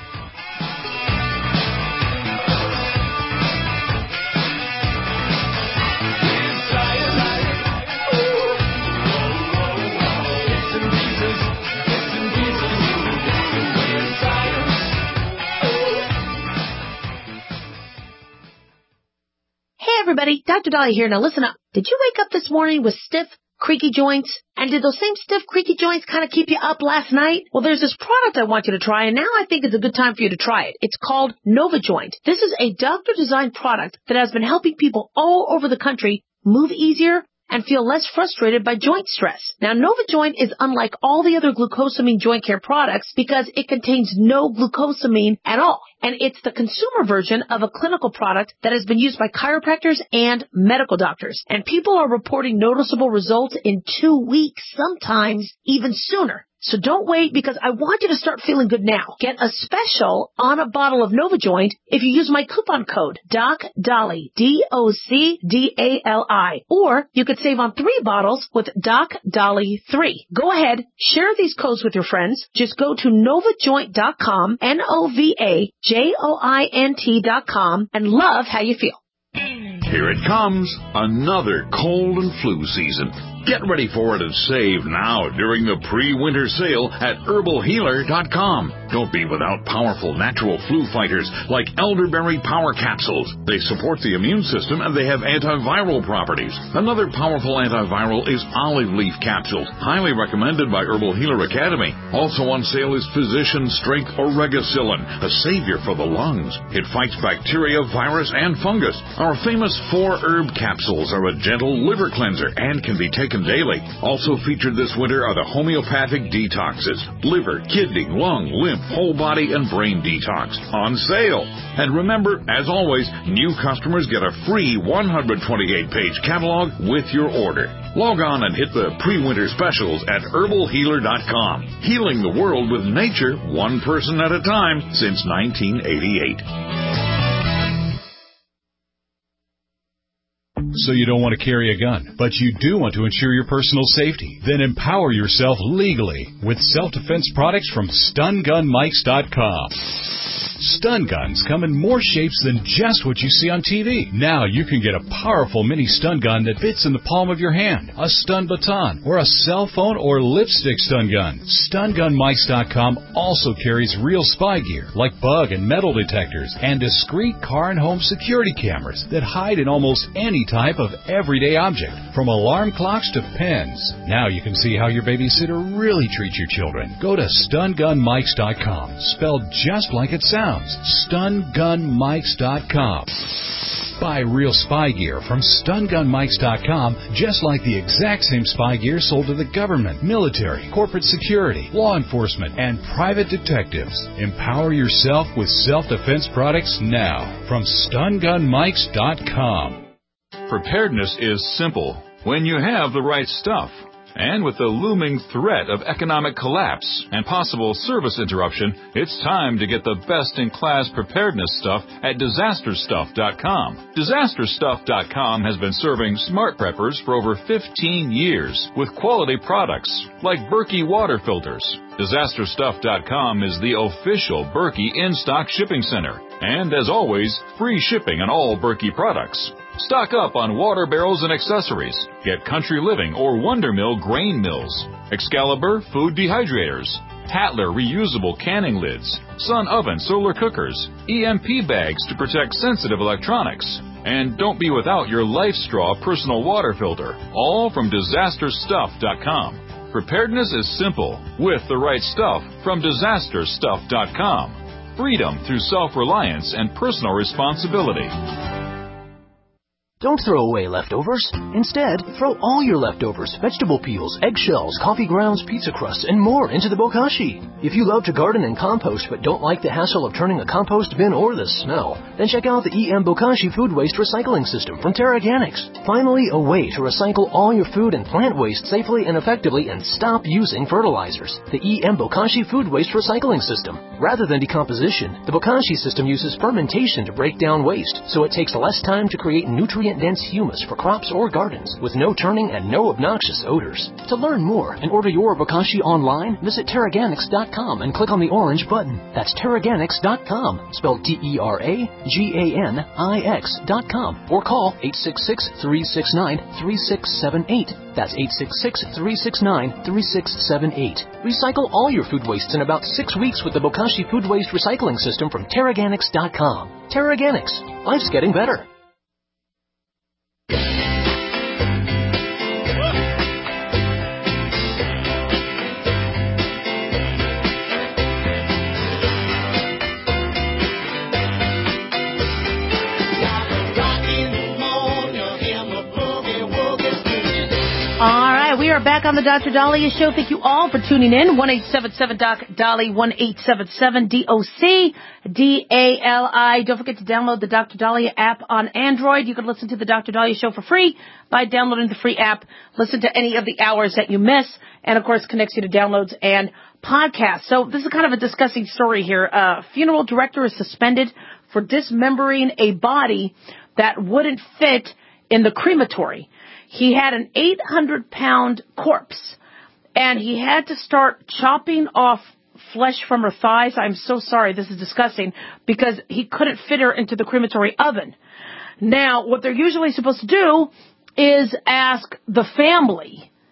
Speaker 9: Hey everybody, Dr. Dolly here. Now listen up. Did you wake up this morning with stiff, creaky joints? And did those same stiff, creaky joints kind of keep you up last night? Well, there's this product I want you to try, and now I think it's a good time for you to try it. It's called NovaJoint. This is a doctor-designed product that has been helping people all over the country move easier and feel less frustrated by joint stress. Now, NovaJoint is unlike all the other glucosamine joint care products because it contains no glucosamine at all. And it's the consumer version of a clinical product that has been used by chiropractors and medical doctors. And people are reporting noticeable results in 2 weeks, sometimes even sooner. So don't wait, because I want you to start feeling good now. Get a special on a bottle of NovaJoint if you use my coupon code DocDolly, DocDali. Or you could save on 3 bottles with DocDolly3. Go ahead, share these codes with your friends. Just go to NovaJoint.com, NovaJoint.com, and love how you feel.
Speaker 14: Here it comes, another cold and flu season. Get ready for it and save now during the pre-winter sale at herbalhealer.com. Don't be without powerful natural flu fighters like elderberry power capsules. They support the immune system and they have antiviral properties. Another powerful antiviral is olive leaf capsules, highly recommended by Herbal Healer Academy. Also on sale is Physician Strength Oregacillin, a savior for the lungs. It fights bacteria, virus, and fungus. Our famous 4-herb capsules are a gentle liver cleanser and can be taken daily. Also featured this winter are the homeopathic detoxes, liver, kidney, lung, lymph, whole body, and brain detox on sale. And remember, as always, new customers get a free 128-page catalog with your order. Log on and hit the pre-winter specials at herbalhealer.com. Healing the world with nature, one person at a time, since 1988.
Speaker 6: So you don't want to carry a gun, but you do want to ensure your personal safety. Then empower yourself legally with self-defense products from StunGunMikes.com. Stun guns come in more shapes than just what you see on TV. Now you can get a powerful mini stun gun that fits in the palm of your hand, a stun baton, or a cell phone or lipstick stun gun. StunGunMikes.com also carries real spy gear like bug and metal detectors and discreet car and home security cameras that hide in almost any type of everyday object, from alarm clocks to pens. Now you can see how your babysitter really treats your children. Go to StunGunMikes.com, spelled just like it sounds. StunGunMikes.com. Buy real spy gear from StunGunMikes.com, just like the exact same spy gear sold to the government, military, corporate security, law enforcement, and private detectives. Empower yourself with self-defense products now from StunGunMikes.com.
Speaker 15: Preparedness is simple when you have the right stuff. And with the looming threat of economic collapse and possible service interruption, it's time to get the best-in-class preparedness stuff at DisasterStuff.com. DisasterStuff.com has been serving smart preppers for over 15 years with quality products like Berkey water filters. DisasterStuff.com is the official Berkey in-stock shipping center. And as always, free shipping on all Berkey products. Stock up on water barrels and accessories. Get Country Living or Wondermill grain mills, Excalibur food dehydrators, Hatler reusable canning lids, Sun oven solar cookers, EMP bags to protect sensitive electronics. And don't be without your Life Straw personal water filter, all from DisasterStuff.com. Preparedness is simple with the right stuff from DisasterStuff.com. Freedom through self-reliance and personal responsibility.
Speaker 13: Don't throw away leftovers. Instead, throw all your leftovers, vegetable peels, eggshells, coffee grounds, pizza crusts, and more into the bokashi. If you love to garden and compost but don't like the hassle of turning a compost bin or the smell, then check out the EM Bokashi Food Waste Recycling System from TerraGanix. Finally, a way to recycle all your food and plant waste safely and effectively and stop using fertilizers. The EM Bokashi Food Waste Recycling System. Rather than decomposition, the Bokashi system uses fermentation to break down waste, so it takes less time to create nutrient-dense humus for crops or gardens, with no turning and no obnoxious odors. To learn more and order your Bokashi online, visit TerraGanix.com and click on the orange button. That's TerraGanix.com, spelled TerraGanix.com, or call 866-369-3678. That's 866-369-3678. Recycle all your food wastes in about 6 weeks with the Bokashi Food Waste Recycling System from TerraGanix.com. TerraGanix. Life's getting better.
Speaker 3: All right, we are back on the Dr. Daliah Show. Thank you all for tuning in. 1-877-DOC-DALI, 1-877-DOC-DALI. Don't forget to download the Dr. Daliah app on Android. You can listen to the Dr. Daliah Show for free by downloading the free app. Listen to any of the hours that you miss, and of course connects you to downloads and podcasts. So this is kind of a disgusting story here. A funeral director is suspended for dismembering a body that wouldn't fit in the crematory. He had an 800-pound corpse, and he had to start chopping off flesh from her thighs. I'm so sorry, this is disgusting, because he couldn't fit her into the crematory oven. Now, what they're usually supposed to do is ask the family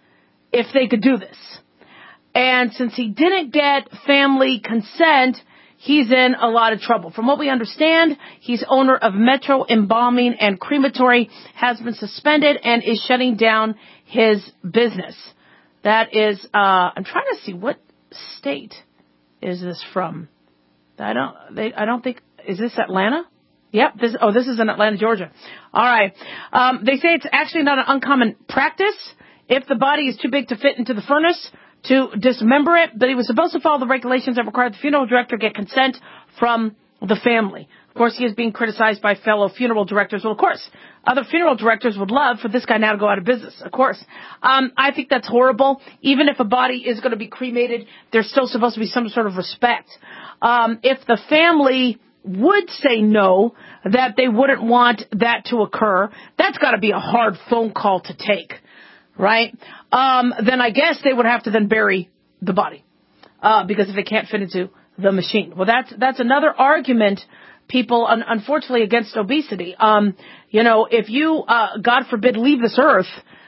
Speaker 3: if they could do this. And since he didn't get family consent, he's in a lot of trouble. From what we understand, he's owner of Metro Embalming and Crematory, has been suspended and is shutting down his business. That is, I'm trying to see what state is this from. I don't think, is this Atlanta? Yep, this is in Atlanta, Georgia. All right. They say it's actually not an uncommon practice if the body is too big to fit into the furnace to dismember it, but he was supposed to follow the regulations that required the funeral director get consent from the family. Of course, he is being criticized by fellow funeral directors. Well, of course, other funeral directors would love for this guy now to go out of business, of course. I think that's horrible. Even if a body is going to be cremated, there's still supposed to be some sort of respect. If the family would say no, that they wouldn't want that to occur, that's got to be a hard phone call to take, right? Then I guess they would have to then bury the body, because if they can't fit into the machine. Well, that's another argument, people, unfortunately, against obesity. If you, God forbid, leave this earth,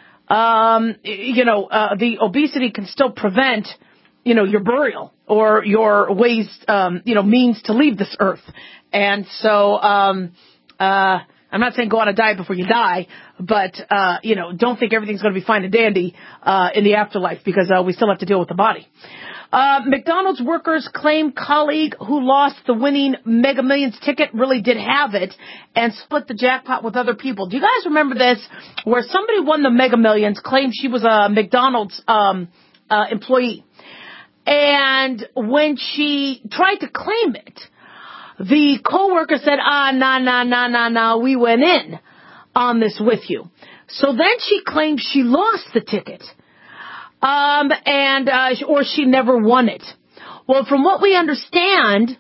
Speaker 3: the obesity can still prevent, your burial or your ways, means to leave this earth. And so, I'm not saying go on a diet before you die, but, don't think everything's going to be fine and dandy, in the afterlife, because, we still have to deal with the body. McDonald's workers claim colleague who lost the winning Mega Millions ticket really did have it and split the jackpot with other people. Do you guys remember this, where somebody won the Mega Millions, claimed she was a McDonald's employee, and when she tried to claim it, the coworker said, no, we went in on this with you. So then she claimed she lost the ticket. Or she never won it. Well, from what we understand,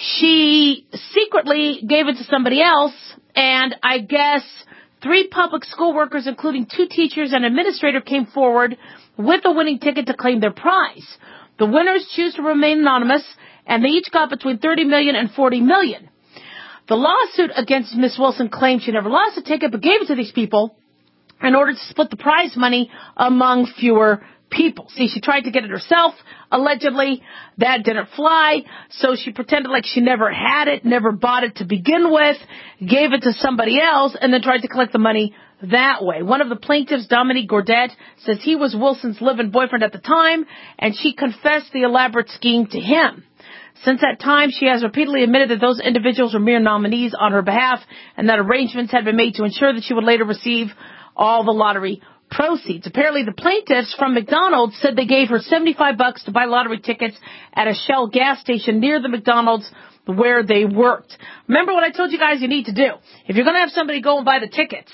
Speaker 3: she secretly gave it to somebody else, and I guess 3 public school workers, including 2 teachers and an administrator, came forward with a winning ticket to claim their prize. The winners choose to remain anonymous, and they each got between $30 million and $40 million. The lawsuit against Miss Wilson claims she never lost the ticket, but gave it to these people in order to split the prize money among fewer people. See, she tried to get it herself, allegedly. That didn't fly, so she pretended like she never had it, never bought it to begin with, gave it to somebody else, and then tried to collect the money that way. One of the plaintiffs, Dominique Gourdet, says he was Wilson's live-in boyfriend at the time, and she confessed the elaborate scheme to him. Since that time, she has repeatedly admitted that those individuals were mere nominees on her behalf, and that arrangements had been made to ensure that she would later receive all the lottery proceeds. Apparently, the plaintiffs from McDonald's said they gave her $75 to buy lottery tickets at a Shell gas station near the McDonald's where they worked. Remember what I told you guys you need to do. If you're going to have somebody go and buy the tickets,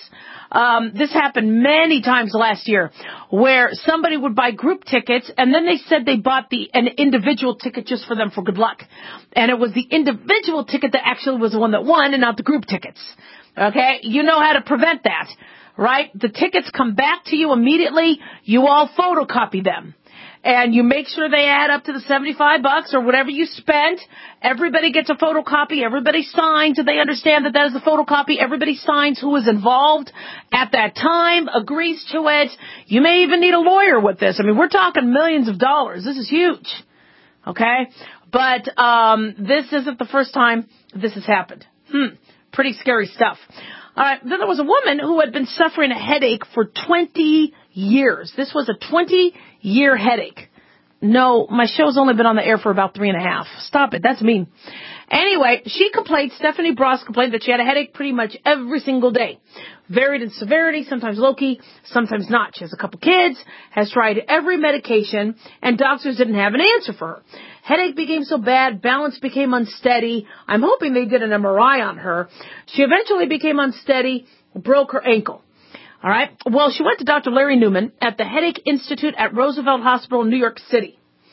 Speaker 3: this happened many times last year, where somebody would buy group tickets, and then they said they bought an individual ticket just for them for good luck. And it was the individual ticket that actually was the one that won, and not the group tickets. Okay? You know how to prevent that, right? The tickets come back to you immediately. You all photocopy them. And you make sure they add up to the $75 or whatever you spent. Everybody gets a photocopy. Everybody signs so they understand that is a photocopy. Everybody signs who was involved at that time, agrees to it. You may even need a lawyer with this. I mean, we're talking millions of dollars. This is huge. Okay? But this isn't the first time this has happened. Pretty scary stuff. All right, then there was a woman who had been suffering a headache for 20 years. This was a 20-year headache. No, my show's only been on the air for about 3.5. Stop it. That's mean. Anyway, Stephanie Bross complained that she had a headache pretty much every single day. Varied in severity, sometimes low-key, sometimes not. She has a couple kids, has tried every medication, and doctors didn't have an answer for her. Headache became so bad, balance became unsteady. I'm hoping they did an MRI on her. She eventually became unsteady, broke her ankle. All right. Well, she went to Dr. Larry Newman at the Headache Institute at Roosevelt Hospital in New York City.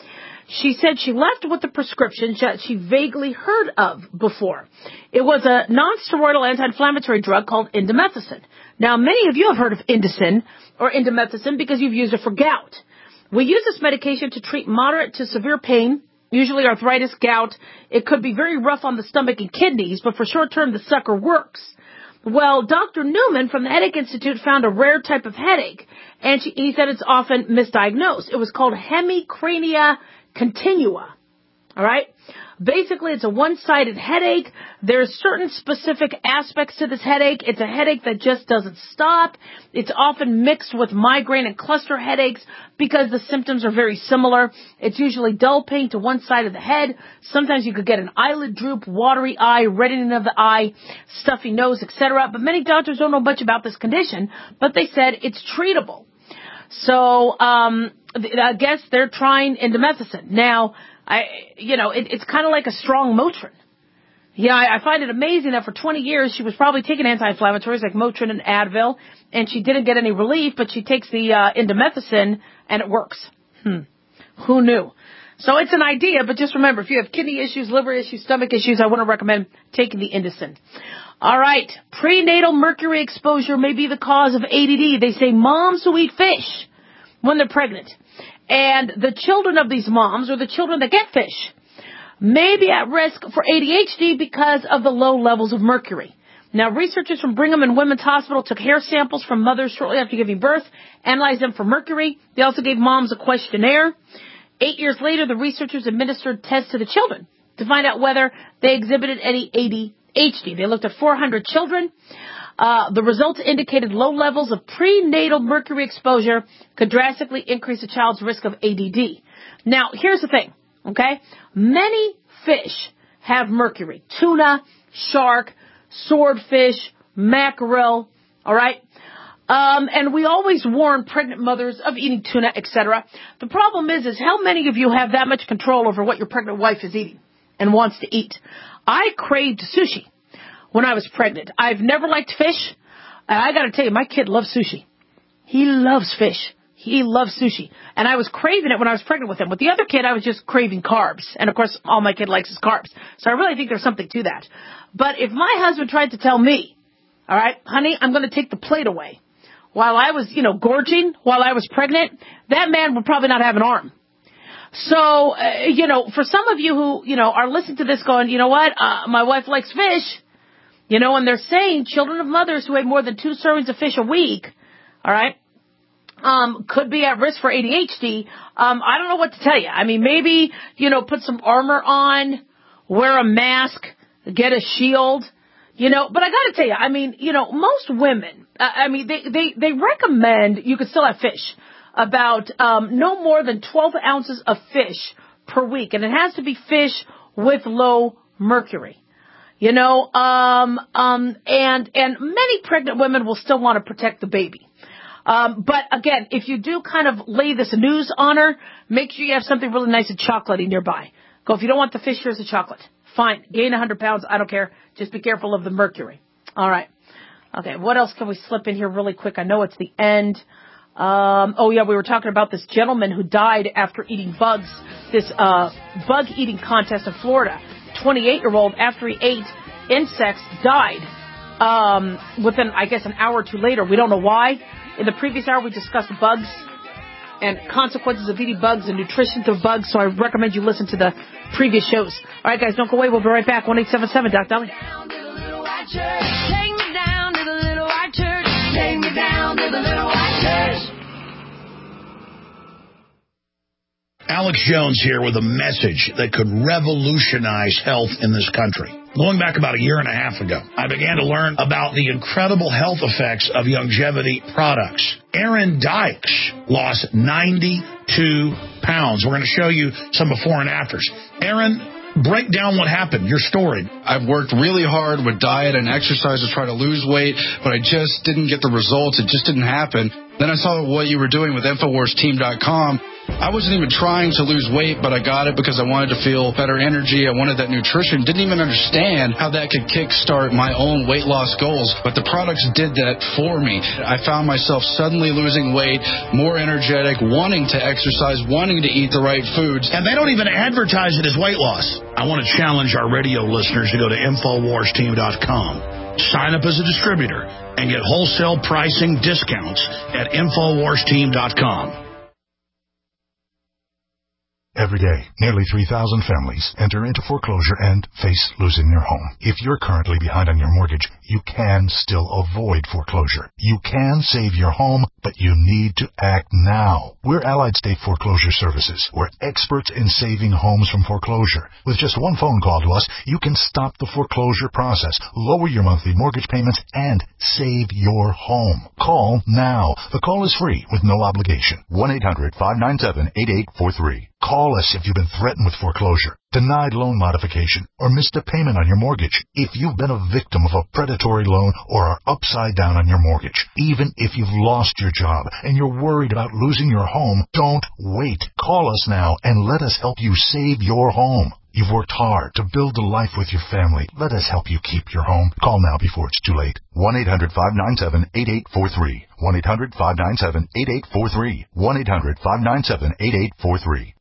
Speaker 3: She said she left with a prescription that she vaguely heard of before. It was a non-steroidal anti-inflammatory drug called indomethacin. Now, many of you have heard of Indocin or indomethacin because you've used it for gout. We use this medication to treat moderate to severe pain, usually arthritis, gout. It could be very rough on the stomach and kidneys, but for short term, the sucker works. Well, Dr. Newman from the Headache Institute found a rare type of headache, and he said it's often misdiagnosed. It was called hemicrania continua. All right? Basically, it's a one-sided headache. There's certain specific aspects to this headache. It's a headache that just doesn't stop. It's often mixed with migraine and cluster headaches because the symptoms are very similar. It's usually dull pain to one side of the head. Sometimes you could get an eyelid droop, watery eye, reddening of the eye, stuffy nose, etc. But many doctors don't know much about this condition, but they said it's treatable. So, I guess they're trying indomethacin. Now, it's kind of like a strong Motrin. Yeah, I find it amazing that for 20 years she was probably taking anti-inflammatories like Motrin and Advil, and she didn't get any relief, but she takes the indomethacin, and it works. Who knew? So it's an idea, but just remember, if you have kidney issues, liver issues, stomach issues, I wouldn't recommend taking the Indocin. All right, prenatal mercury exposure may be the cause of ADD. They say moms who eat fish when they're pregnant, and the children of these moms, or the children that get fish, may be at risk for ADHD because of the low levels of mercury. Now, researchers from Brigham and Women's Hospital took hair samples from mothers shortly after giving birth, analyzed them for mercury. They also gave moms a questionnaire. 8 years later, the researchers administered tests to the children to find out whether they exhibited any ADHD. They looked at 400 children. The results indicated low levels of prenatal mercury exposure could drastically increase a child's risk of ADD. Now, here's the thing, okay? Many fish have mercury. Tuna, shark, swordfish, mackerel, all right? And we always warn pregnant mothers of eating tuna, etc. The problem is how many of you have that much control over what your pregnant wife is eating and wants to eat? I craved sushi when I was pregnant. I've never liked fish. I got to tell you, my kid loves sushi. He loves fish. He loves sushi. And I was craving it when I was pregnant with him. With the other kid, I was just craving carbs. And, of course, all my kid likes is carbs. So I really think there's something to that. But if my husband tried to tell me, all right, honey, I'm going to take the plate away while I was, gorging while I was pregnant, that man would probably not have an arm. So, for some of you who, are listening to this going, you know what, my wife likes fish, and they're saying children of mothers who ate more than 2 servings of fish a week, all right, could be at risk for ADHD. I don't know what to tell you. I mean, maybe, put some armor on, wear a mask, get a shield, but I gotta tell you, I mean, most women, they recommend you could still have fish, about, no more than 12 ounces of fish per week. And it has to be fish with low mercury. And many pregnant women will still want to protect the baby. But again, if you do kind of lay this news on her, make sure you have something really nice and chocolatey nearby. Go, if you don't want the fish, here's the chocolate. Fine. Gain 100 pounds. I don't care. Just be careful of the mercury. All right. Okay. What else can we slip in here really quick? I know it's the end. We were talking about this gentleman who died after eating bugs. This, bug eating contest in Florida. 28-year-old, after he ate insects, died, within, I guess, an hour or two later. We don't know why. In the previous hour, we discussed bugs and consequences of eating bugs and nutrition to bugs, so I recommend you listen to the previous shows. All right, guys, don't go away. We'll be right back. 1-877 Doc Dolly.
Speaker 2: Take me down to the little white church. Take me down to the little white church.
Speaker 16: Alex Jones here with a message that could revolutionize health in this country. Going back about a year and a half ago, I began to learn about the incredible health effects of longevity products. Aaron Dykes lost 92 pounds. We're going to show you some before and afters. Aaron, break down what happened, your story.
Speaker 17: I've worked really hard with diet and exercise to try to lose weight, but I just didn't get the results. It just didn't happen. Then I saw what you were doing with InfoWarsTeam.com. I wasn't even trying to lose weight, but I got it because I wanted to feel better energy. I wanted that nutrition. Didn't even understand how that could kickstart my own weight loss goals, but the products did that for me. I found myself suddenly losing weight, more energetic, wanting to exercise, wanting to eat the right foods.
Speaker 16: And they don't even advertise it as weight loss. I want to challenge our radio listeners to go to InfoWarsTeam.com. Sign up as a distributor and get wholesale pricing discounts at InfoWarsTeam.com.
Speaker 18: Every day, nearly 3,000 families enter into foreclosure and face losing their home. If you're currently behind on your mortgage, you can still avoid foreclosure. You can save your home, but you need to act now. We're Allied State Foreclosure Services. We're experts in saving homes from foreclosure. With just one phone call to us, you can stop the foreclosure process, lower your monthly mortgage payments, and save your home. Call now. The call is free with no obligation. 1-800-597-8843. Call us if you've been threatened with foreclosure, denied loan modification, or missed a payment on your mortgage. If you've been a victim of a predatory loan or are upside down on your mortgage, even if you've lost your job and you're worried about losing your home, don't wait. Call us now and let us help you save your home. You've worked hard to build a life with your family. Let us help you keep your home. Call now before it's too late. 1-800-597-8843. 1-800-597-8843. 1-800-597-8843.